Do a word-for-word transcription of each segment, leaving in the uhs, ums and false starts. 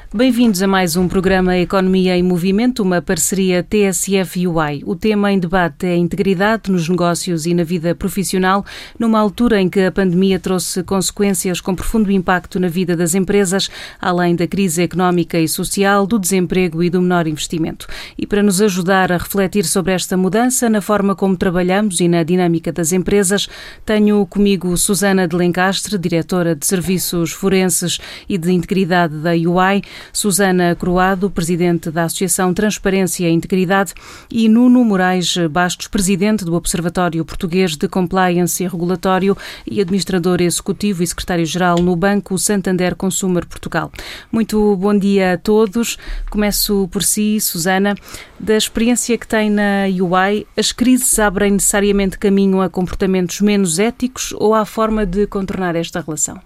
Bem-vindos a mais um programa Economia em Movimento, uma parceria T S F e U I. O tema em debate é a integridade nos negócios e na vida profissional, numa altura em que a pandemia trouxe consequências com profundo impacto na vida das empresas, além da crise económica e social, do desemprego e do menor investimento. E para nos ajudar a refletir sobre esta mudança, na forma como trabalhamos e na dinâmica das empresas, tenho comigo Susana de Lencastre, diretora de Serviços Forenses e de Integridade da U I, Susana Croado, presidente da Associação Transparência e Integridade, e Nuno Moraes Bastos, presidente do Observatório Português de Compliance e Regulatório e administrador executivo e secretário-geral no Banco Santander Consumer Portugal. Muito bom dia a todos. Começo por si, Susana. Da experiência que tem na U I, as crises abrem necessariamente caminho a comportamentos menos éticos ou há forma de contornar esta relação?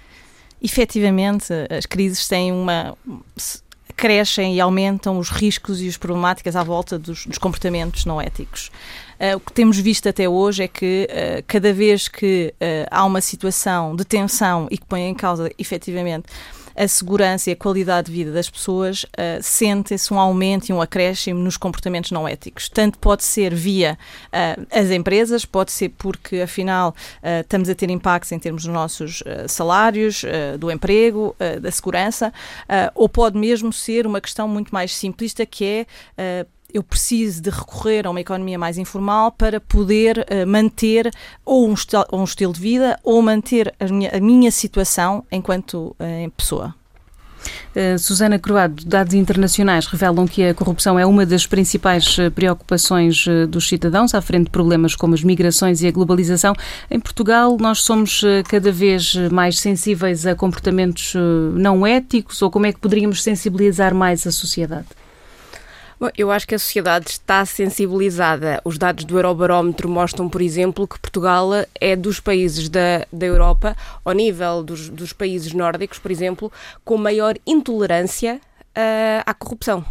Efetivamente, as crises têm uma... crescem e aumentam os riscos e as problemáticas à volta dos, dos comportamentos não éticos. Uh, o que temos visto até hoje é que uh, cada vez que uh, há uma situação de tensão e que põe em causa, efetivamente, a segurança e a qualidade de vida das pessoas, uh, sente-se um aumento e um acréscimo nos comportamentos não éticos. Tanto pode ser via uh, as empresas, pode ser porque, afinal, uh, estamos a ter impactos em termos dos nossos uh, salários, uh, do emprego, uh, da segurança, uh, ou pode mesmo ser uma questão muito mais simplista, que é uh, eu preciso de recorrer a uma economia mais informal para poder uh, manter ou um, estil, um estilo de vida ou manter a minha, a minha situação enquanto uh, pessoa. Uh, Susana Croado, dados internacionais revelam que a corrupção é uma das principais preocupações uh, dos cidadãos, à frente de problemas como as migrações e a globalização. Em Portugal, nós somos uh, cada vez mais sensíveis a comportamentos uh, não éticos, ou como é que poderíamos sensibilizar mais a sociedade? Bom, eu acho que a sociedade está sensibilizada. Os dados do Eurobarómetro mostram, por exemplo, que Portugal é dos países da, da Europa, ao nível dos, dos países nórdicos, por exemplo, com maior intolerância uh, à corrupção.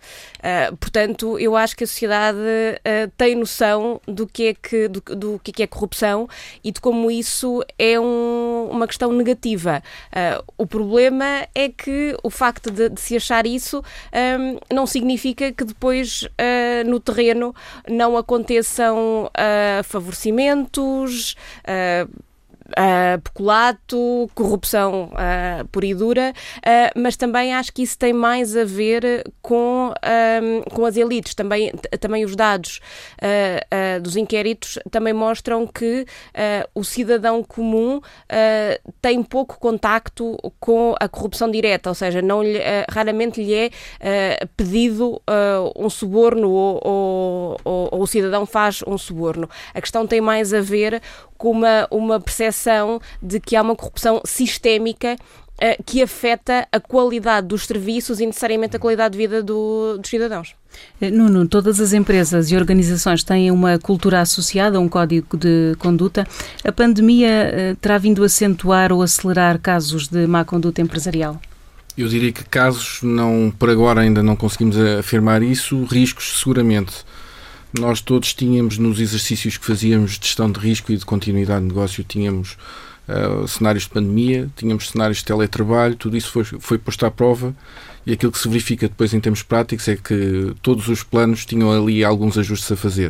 Uh, portanto, eu acho que a sociedade uh, tem noção do que é que, do, do que é corrupção e de como isso é um, uma questão negativa. Uh, o problema é que o facto de, de se achar isso um, não significa que depois uh, no terreno não aconteçam uh, favorecimentos, uh, Uh, peculato, corrupção uh, pura e dura, uh, mas também acho que isso tem mais a ver com, uh, com as elites. Também, t- também os dados uh, uh, dos inquéritos também mostram que uh, o cidadão comum uh, tem pouco contacto com a corrupção direta, ou seja, não lhe, uh, raramente lhe é uh, pedido uh, um suborno ou, ou, ou, ou o cidadão faz um suborno. A questão tem mais a ver com uma, uma percepção de que há uma corrupção sistémica uh, que afeta a qualidade dos serviços e necessariamente a qualidade de vida do, dos cidadãos. Nuno, todas as empresas e organizações têm uma cultura associada a um código de conduta. A pandemia uh, terá vindo a acentuar ou acelerar casos de má conduta empresarial? Eu diria que casos, não, por agora ainda não conseguimos afirmar isso, riscos seguramente. Nós todos tínhamos, nos exercícios que fazíamos de gestão de risco e de continuidade de negócio, tínhamos uh, cenários de pandemia, tínhamos cenários de teletrabalho, tudo isso foi, foi posto à prova e aquilo que se verifica depois em termos práticos é que todos os planos tinham ali alguns ajustes a fazer.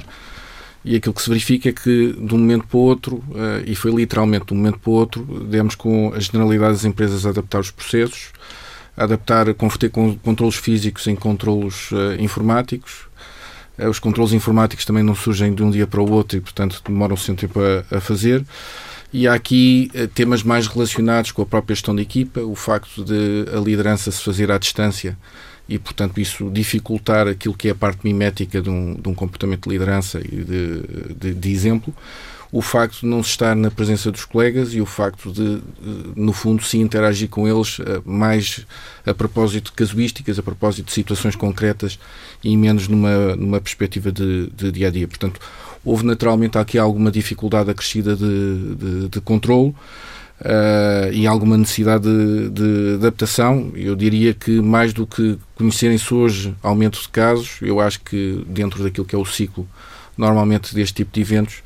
E aquilo que se verifica é que de um momento para o outro, uh, e foi literalmente de um momento para o outro, demos com a generalidade das empresas a adaptar os processos, a adaptar, a converter com controlos físicos em controlos uh, informáticos. Os controlos informáticos também não surgem de um dia para o outro e, portanto, demoram-se um tempo a, a fazer. E há aqui uh, temas mais relacionados com a própria gestão de equipa, o facto de a liderança se fazer à distância e, portanto, isso dificultar aquilo que é a parte mimética de um, de um comportamento de liderança e de, de, de exemplo. O facto de não se estar na presença dos colegas e o facto de, no fundo, se interagir com eles mais a propósito de casuísticas, a propósito de situações concretas e menos numa, numa perspectiva de, de dia-a-dia. Portanto, houve naturalmente aqui alguma dificuldade acrescida de, de, de controlo uh, e alguma necessidade de, de adaptação. Eu diria que mais do que conhecerem-se hoje aumento de casos, eu acho que dentro daquilo que é o ciclo normalmente deste tipo de eventos,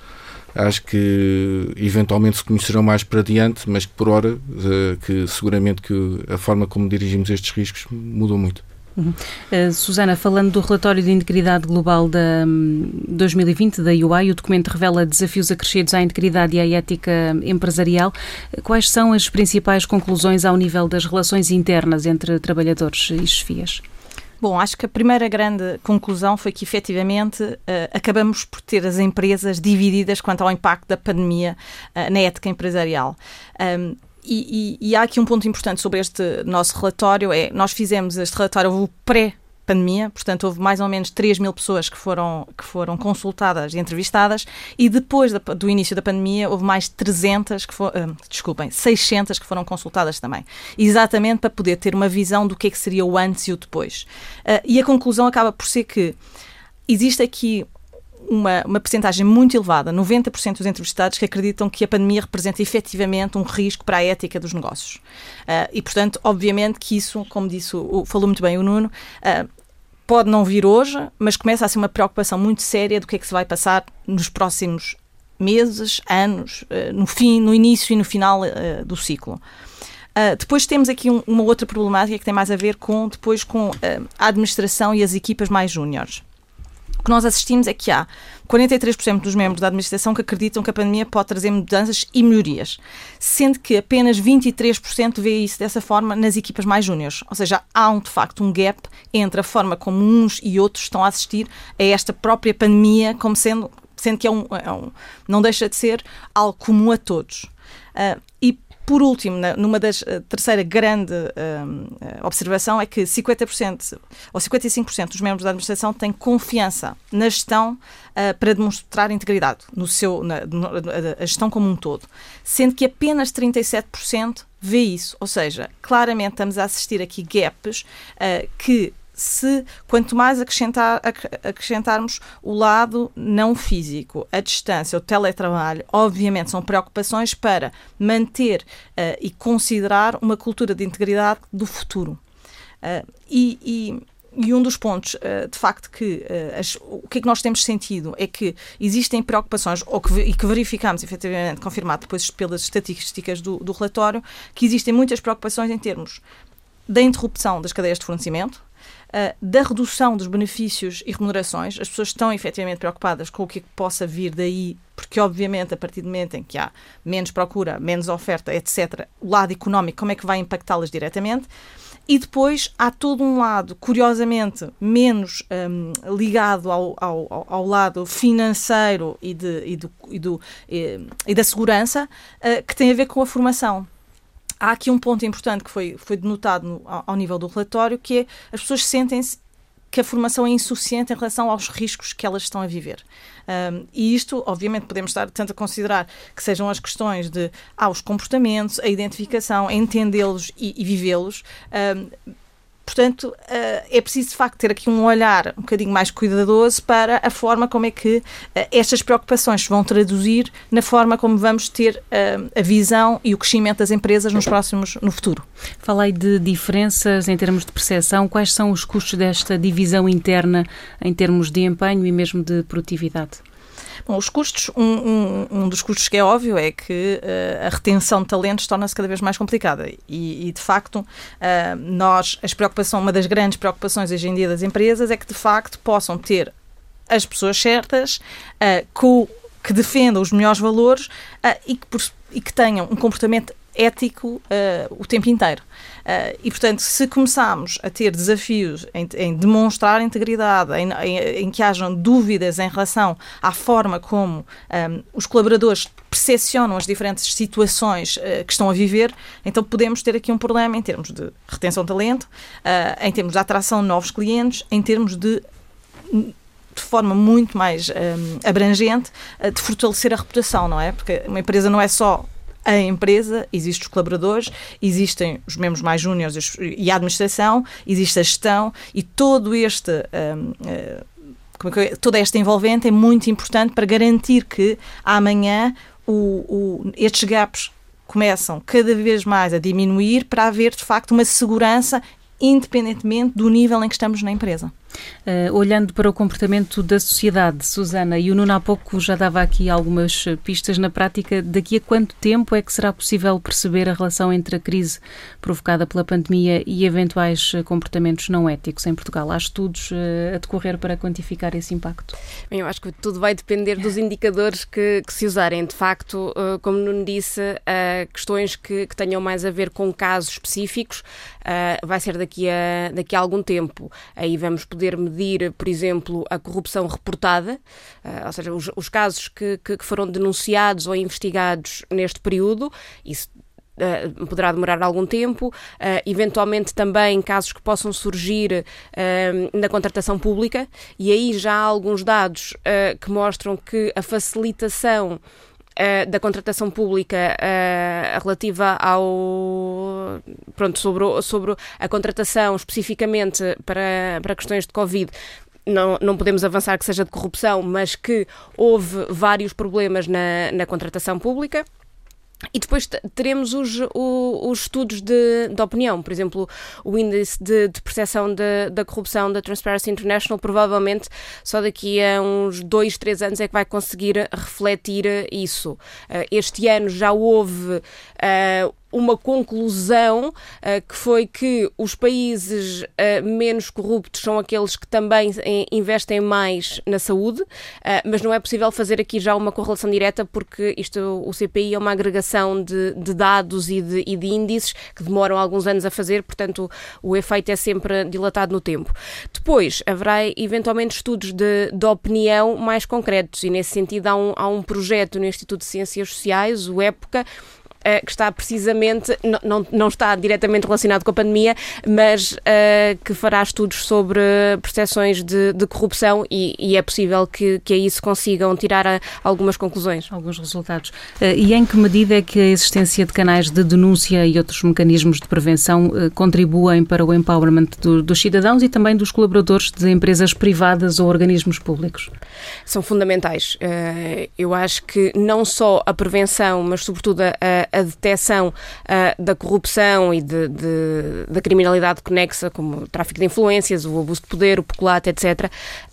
acho que eventualmente se conhecerão mais para diante, mas que por hora, que seguramente que a forma como dirigimos estes riscos mudou muito. Uhum. Uh, Susana, falando do relatório de integridade global da um, dois mil e vinte da U I, o documento revela desafios acrescidos à integridade e à ética empresarial. Quais são as principais conclusões ao nível das relações internas entre trabalhadores e chefias? Bom, acho que a primeira grande conclusão foi que, efetivamente, uh, acabamos por ter as empresas divididas quanto ao impacto da pandemia uh, na ética empresarial. Um, e, e, e há aqui um ponto importante sobre este nosso relatório, é, nós fizemos este relatório, houve o pré-pandemia, portanto houve mais ou menos três mil pessoas que foram, que foram consultadas e entrevistadas, e depois da, do início da pandemia houve mais trezentas, que for, uh, desculpem, seiscentas que foram consultadas também, exatamente para poder ter uma visão do que é que seria o antes e o depois. Uh, e a conclusão acaba por ser que existe aqui uma, uma percentagem muito elevada, noventa por cento dos entrevistados que acreditam que a pandemia representa efetivamente um risco para a ética dos negócios. Uh, e, portanto, obviamente que isso, como disse, o, falou muito bem o Nuno, uh, pode não vir hoje, mas começa a ser uma preocupação muito séria do que é que se vai passar nos próximos meses, anos, uh, no fim, no início e no final uh, do ciclo. Uh, depois temos aqui um, uma outra problemática que tem mais a ver com, depois, com uh, a administração e as equipas mais júniores. O que nós assistimos é que há quarenta e três por cento dos membros da administração que acreditam que a pandemia pode trazer mudanças e melhorias, sendo que apenas vinte e três por cento vê isso dessa forma nas equipas mais júniores. Ou seja, há um, de facto um gap entre a forma como uns e outros estão a assistir a esta própria pandemia, como sendo, sendo que é um, é um, não deixa de ser algo comum a todos. Uh, e Por último, numa das uh, terceira grande uh, observação é que cinquenta por cento ou cinquenta e cinco por cento dos membros da administração têm confiança na gestão uh, para demonstrar integridade, no seu, na, na, a gestão como um todo, sendo que apenas trinta e sete por cento vê isso. Ou seja, claramente estamos a assistir aqui gaps uh, que se quanto mais acrescentar, acrescentarmos o lado não físico, a distância, o teletrabalho, obviamente são preocupações para manter uh, e considerar uma cultura de integridade do futuro. Uh, e, e, e um dos pontos, uh, de facto, que uh, as, o que é que nós temos sentido é que existem preocupações, ou que, e que verificamos, efetivamente, confirmado depois pelas estatísticas do, do relatório, que existem muitas preocupações em termos da interrupção das cadeias de fornecimento, Uh, da redução dos benefícios e remunerações. As pessoas estão efetivamente preocupadas com o que possa vir daí, porque obviamente a partir do momento em que há menos procura, menos oferta, etcétera, o lado económico, como é que vai impactá-las diretamente? E depois há todo um lado, curiosamente, menos um, ligado ao, ao, ao lado financeiro e, de, e, do, e, do, e, e da segurança, uh, que tem a ver com a formação. Há aqui um ponto importante que foi, foi denotado no, ao, ao nível do relatório, que é as pessoas sentem-se que a formação é insuficiente em relação aos riscos que elas estão a viver. Um, e isto, obviamente, podemos estar tanto a considerar que sejam as questões de ah, os comportamentos, a identificação, a entendê-los e, e vivê-los. Um, Portanto, é preciso, de facto, ter aqui um olhar um bocadinho mais cuidadoso para a forma como é que estas preocupações se vão traduzir na forma como vamos ter a visão e o crescimento das empresas nos próximos, no futuro. Falei de diferenças em termos de percepção. Quais são os custos desta divisão interna em termos de empenho e mesmo de produtividade? Bom, os custos, um, um, um dos custos que é óbvio é que uh, a retenção de talentos torna-se cada vez mais complicada e, e de facto, uh, nós, as preocupações, uma das grandes preocupações hoje em dia das empresas é que de facto possam ter as pessoas certas, uh, com, que defendam os melhores valores uh, e, que, por, e que tenham um comportamento ético uh, o tempo inteiro. Uh, e, portanto, se começarmos a ter desafios em, em demonstrar integridade, em, em, em que hajam dúvidas em relação à forma como um, os colaboradores percepcionam as diferentes situações uh, que estão a viver, então podemos ter aqui um problema em termos de retenção de talento, uh, em termos de atração de novos clientes, em termos de de forma muito mais um, abrangente, uh, de fortalecer a reputação, não é? Porque uma empresa não é só a empresa, existem os colaboradores, existem os membros mais júniores e a administração, existe a gestão e todo este, um, uh, toda esta envolvente é muito importante para garantir que amanhã o, o, estes gaps começam cada vez mais a diminuir para haver de facto uma segurança independentemente do nível em que estamos na empresa. Uh, olhando para o comportamento da sociedade, Susana, e o Nuno há pouco já dava aqui algumas pistas na prática, daqui a quanto tempo é que será possível perceber a relação entre a crise provocada pela pandemia e eventuais comportamentos não éticos em Portugal? Há estudos uh, a decorrer para quantificar esse impacto? Bem, eu acho que tudo vai depender dos indicadores que, que se usarem. De facto, uh, como Nuno disse, uh, questões que, que tenham mais a ver com casos específicos uh, vai ser daqui a, daqui a algum tempo. Aí vamos poder medir, por exemplo, a corrupção reportada, uh, ou seja, os, os casos que, que, que foram denunciados ou investigados neste período. Isso Uh, poderá demorar algum tempo, uh, eventualmente também casos que possam surgir uh, na contratação pública, e aí já há alguns dados uh, que mostram que a facilitação Uh, da contratação pública uh, relativa ao pronto, sobre, o, sobre a contratação especificamente para, para questões de Covid. Não, não podemos avançar que seja de corrupção, mas que houve vários problemas na, na contratação pública. E depois teremos os, os, os estudos de, de opinião, por exemplo, o índice de, de percepção de, da corrupção da Transparency International, provavelmente só daqui a uns dois, três anos é que vai conseguir refletir isso. Este ano já houve uh, uma conclusão uh, que foi que os países uh, menos corruptos são aqueles que também investem mais na saúde, uh, mas não é possível fazer aqui já uma correlação direta porque isto, o C P I é uma agregação de, de dados e de, e de índices que demoram alguns anos a fazer, portanto o efeito é sempre dilatado no tempo. Depois haverá eventualmente estudos de, de opinião mais concretos e nesse sentido há um, há um projeto no Instituto de Ciências Sociais, o EPOCA, que está precisamente, não, não, não está diretamente relacionado com a pandemia, mas uh, que fará estudos sobre percepções de, de corrupção e, e é possível que, que aí se consigam tirar a, algumas conclusões. Alguns resultados. Uh, e em que medida é que a existência de canais de denúncia e outros mecanismos de prevenção uh, contribuem para o empowerment do, dos cidadãos e também dos colaboradores de empresas privadas ou organismos públicos? São fundamentais. Uh, eu acho que não só a prevenção, mas sobretudo a, a a detecção uh, da corrupção e de, de, da criminalidade conexa, como o tráfico de influências, o abuso de poder, o peculato, etcétera,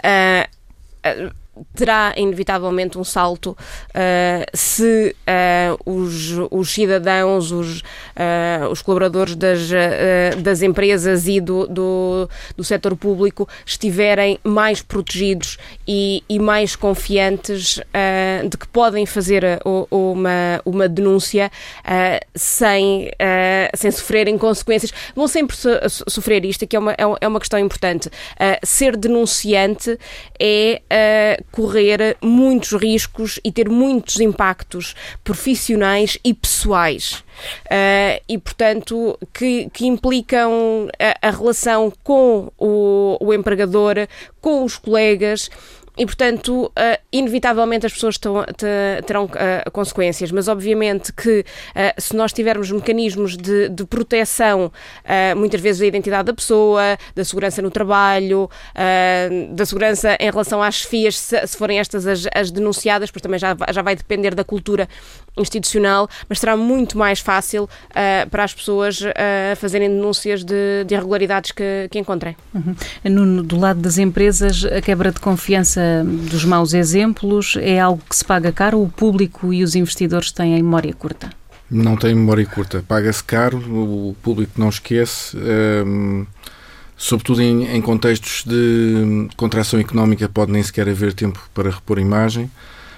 uh, uh, terá inevitavelmente um salto uh, se uh, os, os cidadãos, os, uh, os colaboradores das, uh, das empresas e do, do, do setor público estiverem mais protegidos e, e mais confiantes uh, de que podem fazer uh, uma, uma denúncia uh, sem, uh, sem sofrerem consequências. Vão sempre so, sofrer isto, que é uma, é uma questão importante. Uh, ser denunciante é uh, correr muitos riscos e ter muitos impactos profissionais e pessoais. Uh, e, portanto, que, que implicam a, a relação com o, o empregador, com os colegas. E, portanto, uh, inevitavelmente as pessoas tão, te, terão uh, consequências, mas obviamente que uh, se nós tivermos mecanismos de, de proteção, uh, muitas vezes da identidade da pessoa, da segurança no trabalho, uh, da segurança em relação às chefias, se, se forem estas as, as denunciadas, porque também já, já vai depender da cultura institucional, mas será muito mais fácil uh, para as pessoas uh, fazerem denúncias de, de irregularidades que, que encontrem. Uhum. No, do lado das empresas, a quebra de confiança dos maus exemplos é algo que se paga caro? O público e os investidores têm memória curta? Não tem memória curta. Paga-se caro, o público não esquece, um, sobretudo em, em contextos de contração económica pode nem sequer haver tempo para repor imagem.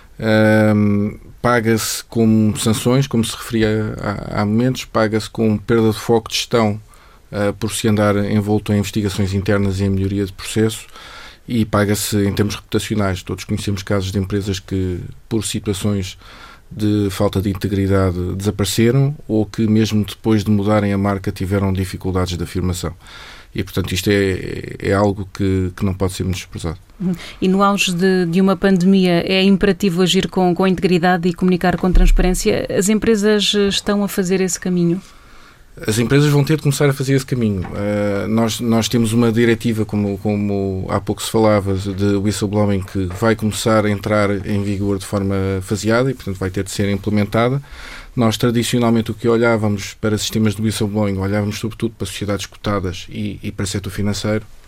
Um, paga-se com sanções, como se referia há, há momentos, paga-se com perda de foco de gestão uh, por se andar envolto em investigações internas e em melhoria de processo. E paga-se em termos reputacionais. Todos conhecemos casos de empresas que, por situações de falta de integridade, desapareceram ou que, mesmo depois de mudarem a marca, tiveram dificuldades de afirmação. E, portanto, isto é, é algo que, que não pode ser desprezado. E no auge de, de uma pandemia é imperativo agir com, com integridade e comunicar com transparência. As empresas estão a fazer esse caminho? As empresas vão ter de começar a fazer esse caminho. Uh, nós, nós temos uma diretiva, como, como há pouco se falava, de whistleblowing, que vai começar a entrar em vigor de forma faseada e, portanto, vai ter de ser implementada. Nós, tradicionalmente, o que olhávamos para sistemas de whistleblowing, olhávamos sobretudo para sociedades cotadas e, e para o setor financeiro.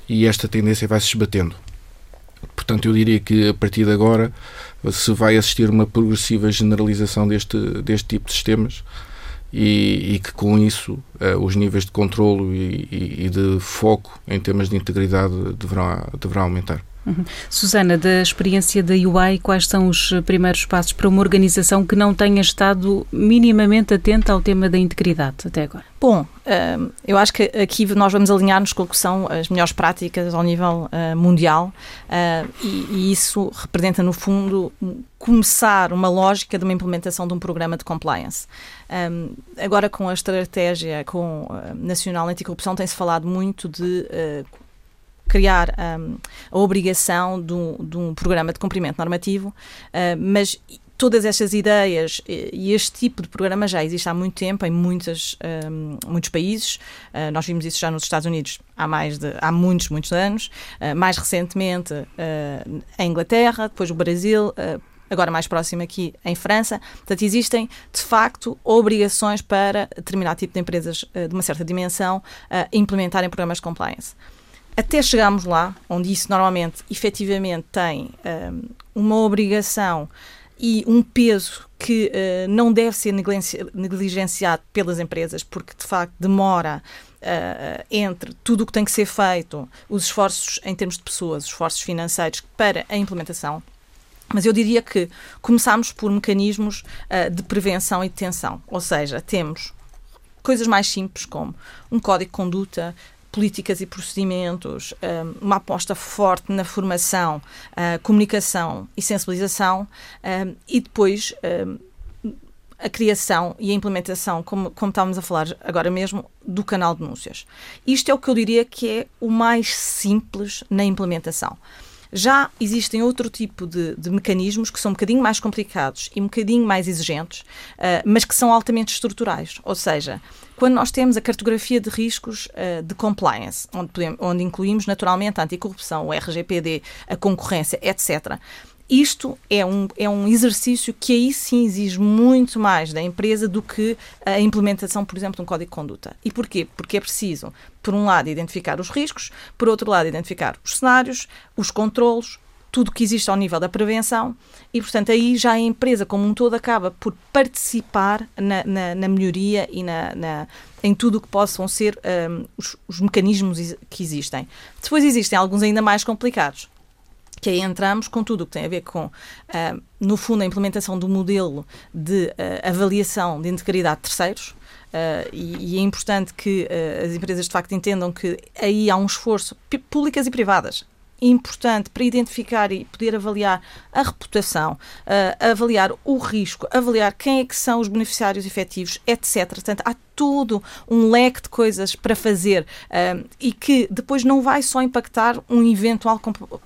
e esta tendência vai se esbatendo. Portanto, eu diria que a partir de agora se vai assistir a uma progressiva generalização deste, deste tipo de sistemas e, e que com isso uh, os níveis de controlo e, e, e de foco em temas de integridade deverão, deverão aumentar. Uhum. Susana, da experiência da U I, quais são os primeiros passos para uma organização que não tenha estado minimamente atenta ao tema da integridade até agora? Bom, eu acho que aqui nós vamos alinhar-nos com o que são as melhores práticas ao nível mundial e, e isso representa, no fundo, começar uma lógica de uma implementação de um programa de compliance. Agora, com a estratégia com a Nacional Anticorrupção, tem-se falado muito de criar um, a obrigação de um, de um programa de cumprimento normativo, uh, mas todas estas ideias e este tipo de programa já existe há muito tempo em muitas, um, muitos países. Uh, nós vimos isso já nos Estados Unidos há, mais de, há muitos, muitos anos. Uh, mais recentemente uh, em Inglaterra, depois o Brasil, uh, agora mais próximo aqui em França. Portanto, existem, de facto, obrigações para determinado tipo de empresas uh, de uma certa dimensão uh, implementarem programas de compliance. Até chegarmos lá, onde isso normalmente, efetivamente, tem um, uma obrigação e um peso que uh, não deve ser negligenciado pelas empresas, porque, de facto, demora uh, entre tudo o que tem que ser feito, os esforços em termos de pessoas, os esforços financeiros para a implementação. Mas eu diria que começamos por mecanismos uh, de prevenção e detenção, ou seja, temos coisas mais simples como um código de conduta, políticas e procedimentos, uma aposta forte na formação, comunicação e sensibilização e depois a criação e a implementação, como, como estávamos a falar agora mesmo, do canal de denúncias. Isto é o que eu diria que é o mais simples na implementação. Já existem outro tipo de, de mecanismos que são um bocadinho mais complicados e um bocadinho mais exigentes, uh, mas que são altamente estruturais. Ou seja, quando nós temos a cartografia de riscos uh, de compliance, onde, podemos, onde incluímos naturalmente a anticorrupção, o R G P D, a concorrência, etcétera, isto é um, é um exercício que aí sim exige muito mais da empresa do que a implementação, por exemplo, de um código de conduta. E porquê? Porque é preciso, por um lado, identificar os riscos, por outro lado, identificar os cenários, os controlos, tudo que existe ao nível da prevenção e, portanto, aí já a empresa como um todo acaba por participar na, na, na melhoria e na, na, em tudo o que possam ser um, os, os mecanismos que existem. Depois existem alguns ainda mais complicados, que aí entramos com tudo o que tem a ver com, uh, no fundo, a implementação do modelo de uh, avaliação de integridade de terceiros. Uh, e, e é importante que uh, as empresas, de facto, entendam que aí há um esforço, públicas e privadas, importante para identificar e poder avaliar a reputação, uh, avaliar o risco, avaliar quem é que são os beneficiários efetivos, etcétera. Portanto, há todo um leque de coisas para fazer uh, e que depois não vai só impactar um eventual uh,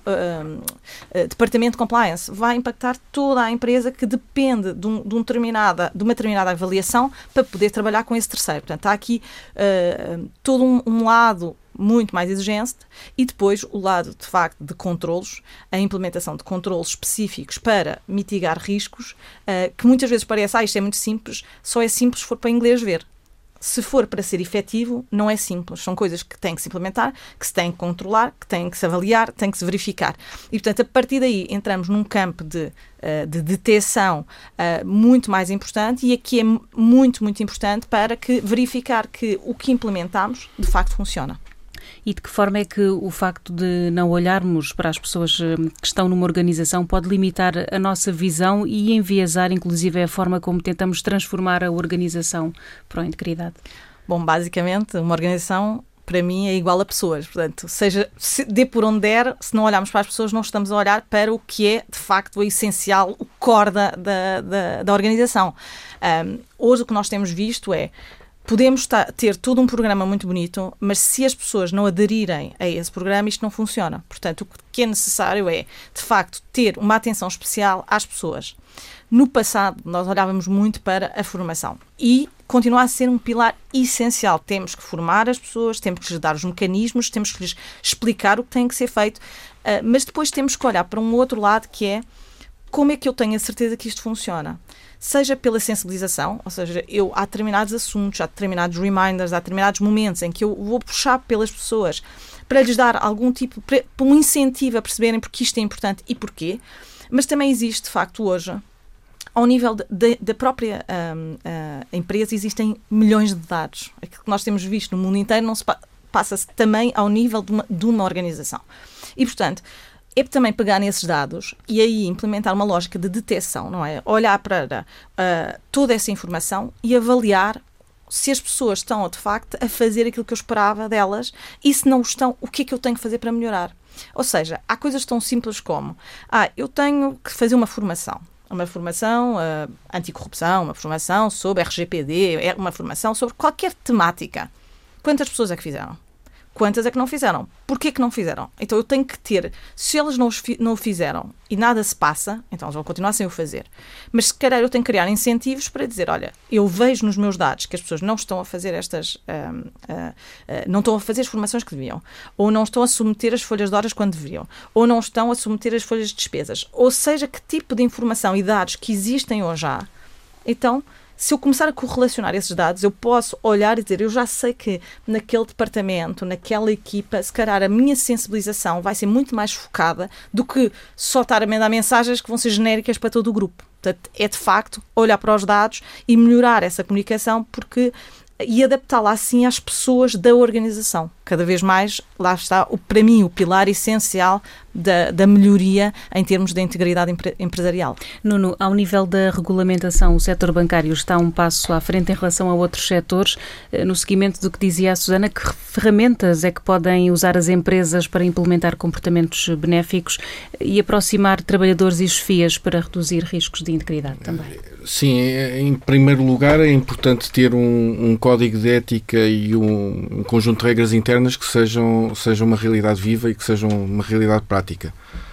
uh, departamento de compliance, vai impactar toda a empresa que depende de, um, de, um determinada, de uma determinada avaliação para poder trabalhar com esse terceiro. Portanto, há aqui uh, todo um, um lado muito mais exigente e depois o lado, de facto, de controlos, a implementação de controlos específicos para mitigar riscos, uh, que muitas vezes parece, ah, isto é muito simples, só é simples se for para inglês ver. Se for para ser efetivo, não é simples. São coisas que têm que se implementar, que se têm que controlar, que têm que se avaliar, têm que se verificar. E, portanto, a partir daí entramos num campo de, uh, de detecção uh, muito mais importante e aqui é muito, muito importante para que verificar que o que implementamos, de facto, funciona. E de que forma é que o facto de não olharmos para as pessoas que estão numa organização pode limitar a nossa visão e enviesar, inclusive, a forma como tentamos transformar a organização para a integridade? Bom, basicamente, uma organização, para mim, é igual a pessoas. Portanto, seja, se, dê por onde der, se não olharmos para as pessoas, não estamos a olhar para o que é, de facto, o essencial, o core da, da, da, da organização. Um, hoje, o que nós temos visto é podemos ter todo um programa muito bonito, mas se as pessoas não aderirem a esse programa, isto não funciona. Portanto, o que é necessário é, de facto, ter uma atenção especial às pessoas. No passado, nós olhávamos muito para a formação e continua a ser um pilar essencial. Temos que formar as pessoas, temos que lhes dar os mecanismos, temos que lhes explicar o que tem que ser feito, mas depois temos que olhar para um outro lado que é como é que eu tenho a certeza que isto funciona? Seja pela sensibilização, ou seja, eu, há determinados assuntos, há determinados reminders, há determinados momentos em que eu vou puxar pelas pessoas para lhes dar algum tipo, um incentivo a perceberem porque isto é importante e porquê, mas também existe, de facto, hoje, ao nível da própria um, uh, empresa, existem milhões de dados. Aquilo que nós temos visto no mundo inteiro não se pa- passa-se também ao nível de uma, de uma organização. E, portanto, é também pegar nesses dados e aí implementar uma lógica de detecção, não é? Olhar para uh, toda essa informação e avaliar se as pessoas estão, de facto, a fazer aquilo que eu esperava delas e se não estão, o que é que eu tenho que fazer para melhorar? Ou seja, há coisas tão simples como ah, eu tenho que fazer uma formação. Uma formação uh, anticorrupção, uma formação sobre R G P D, uma formação sobre qualquer temática. Quantas pessoas é que fizeram? Quantas é que não fizeram? Porquê que não fizeram? Então eu tenho que ter, se elas não, não o fizeram e nada se passa, então elas vão continuar sem o fazer. Mas se calhar eu tenho que criar incentivos para dizer, olha, eu vejo nos meus dados que as pessoas não estão a fazer estas, uh, uh, uh, não estão a fazer as formações que deviam, ou não estão a submeter as folhas de horas quando deveriam, ou não estão a submeter as folhas de despesas, ou seja, que tipo de informação e dados que existem hoje há, então... Se eu começar a correlacionar esses dados, eu posso olhar e dizer, eu já sei que naquele departamento, naquela equipa, se calhar a minha sensibilização vai ser muito mais focada do que só estar a mandar mensagens que vão ser genéricas para todo o grupo. Portanto, é de facto olhar para os dados e melhorar essa comunicação porque, e adaptá-la assim às pessoas da organização. Cada vez mais, lá está, o, para mim, o pilar essencial da, da melhoria em termos de integridade empre, empresarial. Nuno, ao nível da regulamentação, o setor bancário está um passo à frente em relação a outros setores. No seguimento do que dizia a Susana, que ferramentas é que podem usar as empresas para implementar comportamentos benéficos e aproximar trabalhadores e chefias para reduzir riscos de integridade também? Sim, em primeiro lugar é importante ter um, um código de ética e um, um conjunto de regras internas que sejam, sejam uma realidade viva e que sejam uma realidade prática.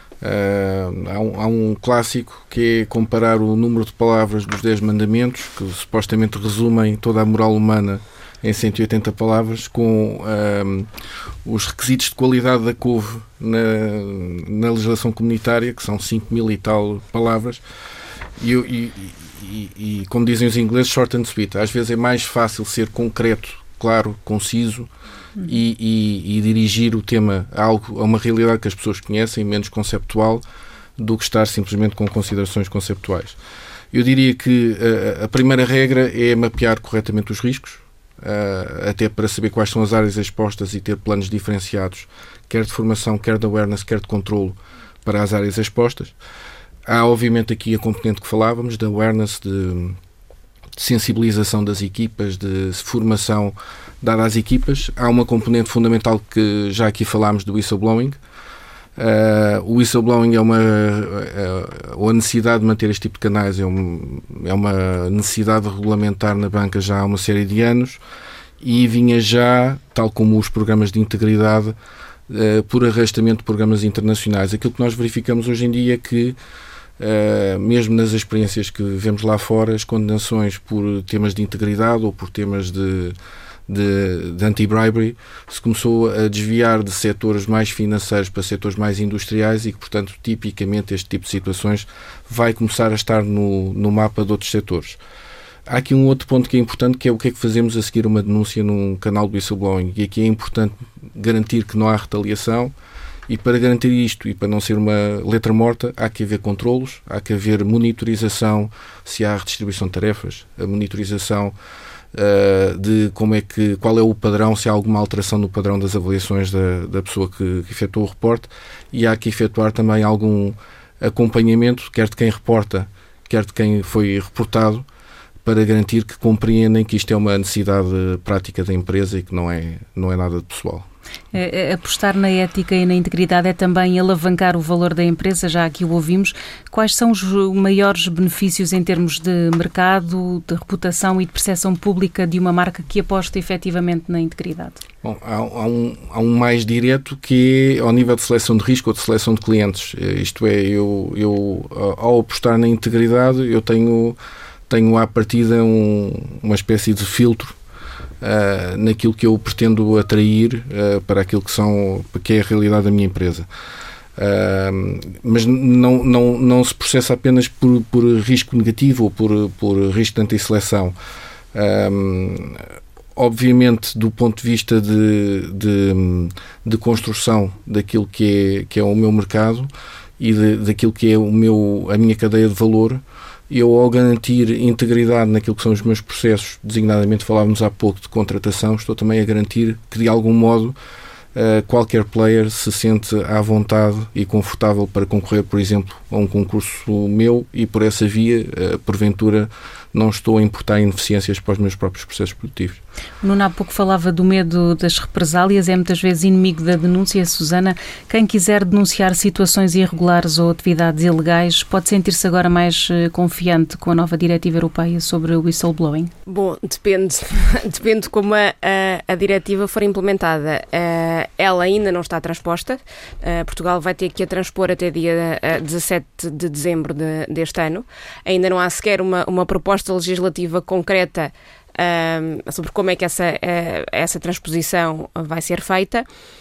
Uh, há, um, há um clássico que é comparar o número de palavras dos dez mandamentos, que supostamente resumem toda a moral humana em cento e oitenta palavras, com uh, os requisitos de qualidade da couve na, na legislação comunitária, que são cinco mil e tal palavras, e, e, e, e como dizem os ingleses, short and sweet. Às vezes é mais fácil ser concreto, claro, conciso, E, e, e dirigir o tema a, algo, a uma realidade que as pessoas conhecem, menos conceptual, do que estar simplesmente com considerações conceptuais. Eu diria que a, a primeira regra é mapear corretamente os riscos, uh, até para saber quais são as áreas expostas e ter planos diferenciados, quer de formação, quer de awareness, quer de controlo para as áreas expostas. Há, obviamente, aqui a componente que falávamos, de awareness, de, de sensibilização das equipas, de formação dada às equipas. Há uma componente fundamental que já aqui falámos do whistleblowing. Uh, o whistleblowing é uma uh, a necessidade de manter este tipo de canais é, um, é uma necessidade regulamentar na banca já há uma série de anos e vinha já, tal como os programas de integridade, uh, por arrastamento de programas internacionais. Aquilo que nós verificamos hoje em dia é que Uh, mesmo nas experiências que vemos lá fora, as condenações por temas de integridade ou por temas de, de, de anti-bribery se começou a desviar de setores mais financeiros para setores mais industriais e que, portanto, tipicamente este tipo de situações vai começar a estar no, no mapa de outros setores. Há aqui um outro ponto que é importante, que é o que é que fazemos a seguir uma denúncia num canal de whistleblowing, e aqui é importante garantir que não há retaliação. E para garantir isto e para não ser uma letra morta, há que haver controlos, há que haver monitorização, se há redistribuição de tarefas, a monitorização uh, de como é que, qual é o padrão, se há alguma alteração no padrão das avaliações da, da pessoa que, que efetuou o reporte, e há que efetuar também algum acompanhamento, quer de quem reporta, quer de quem foi reportado, para garantir que compreendem que isto é uma necessidade prática da empresa e que não é, não é nada de pessoal. É, apostar na ética e na integridade é também alavancar o valor da empresa, já aqui o ouvimos. Quais são os maiores benefícios em termos de mercado, de reputação e de percepção pública de uma marca que aposta efetivamente na integridade? Bom, há, há, um, há um mais direto que é ao nível de seleção de risco ou de seleção de clientes. Isto é, eu, eu ao apostar na integridade, eu tenho, tenho à partida um, uma espécie de filtro Uh, naquilo que eu pretendo atrair uh, para aquilo que, são, que é a realidade da minha empresa. Uh, mas não, não, não se processa apenas por, por risco negativo ou por, por risco de antisseleção. Uh, obviamente, do ponto de vista de, de, de construção daquilo que é, que é o meu mercado e de, daquilo que é o meu, a minha cadeia de valor, eu, ao garantir integridade naquilo que são os meus processos, designadamente falávamos há pouco de contratação, estou também a garantir que, de algum modo, Uh, qualquer player se sente à vontade e confortável para concorrer, por exemplo, a um concurso meu e, por essa via, uh, porventura, não estou a importar ineficiências para os meus próprios processos produtivos. O Nuno há pouco falava do medo das represálias, é muitas vezes inimigo da denúncia. Susana, quem quiser denunciar situações irregulares ou atividades ilegais pode sentir-se agora mais uh, confiante com a nova diretiva europeia sobre o whistleblowing? Bom, depende, depende de como a, a, a diretiva for implementada. Uh, ela ainda não está transposta. Uh, Portugal vai ter que a transpor até dia uh, dezassete de dezembro de, deste ano. Ainda não há sequer uma, uma proposta legislativa concreta uh, sobre como é que essa, uh, essa transposição vai ser feita.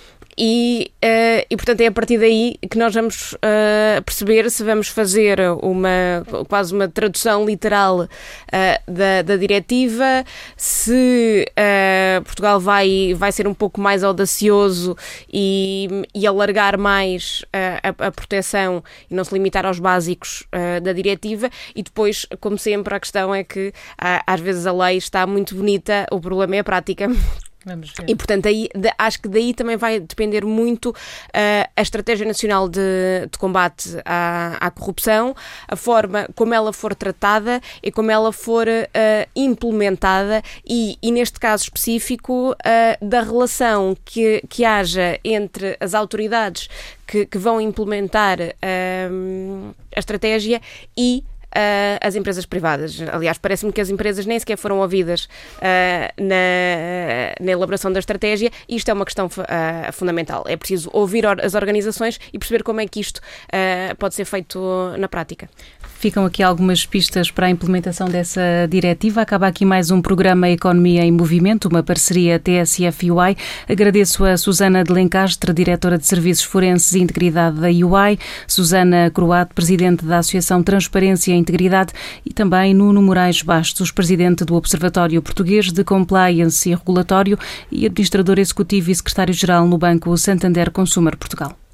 E, uh, e, portanto, é a partir daí que nós vamos uh, perceber se vamos fazer uma, quase uma tradução literal uh, da, da diretiva, se uh, Portugal vai, vai ser um pouco mais audacioso e, e alargar mais uh, a, a proteção e não se limitar aos básicos uh, da diretiva. E depois, como sempre, a questão é que uh, às vezes a lei está muito bonita, o problema é a prática. Vamos ver. E, portanto, aí, de, acho que daí também vai depender muito uh, a Estratégia Nacional de, de Combate à, à Corrupção, a forma como ela for tratada e como ela for uh, implementada e, e, neste caso específico, uh, da relação que, que haja entre as autoridades que, que vão implementar uh, a estratégia e Uh, as empresas privadas. Aliás, parece-me que as empresas nem sequer foram ouvidas uh, na, na elaboração da estratégia e isto é uma questão uh, fundamental. É preciso ouvir or- as organizações e perceber como é que isto uh, pode ser feito na prática. Ficam aqui algumas pistas para a implementação dessa diretiva. Acaba aqui mais um programa Economia em Movimento, uma parceria T S F U I. Agradeço a Susana de Lencastre, diretora de Serviços Forenses e Integridade da U I, Susana Croato, presidente da Associação Transparência e Integridade, e também Nuno Moraes Bastos, presidente do Observatório Português de Compliance e Regulatório e administrador executivo e secretário-geral no Banco Santander Consumer Portugal.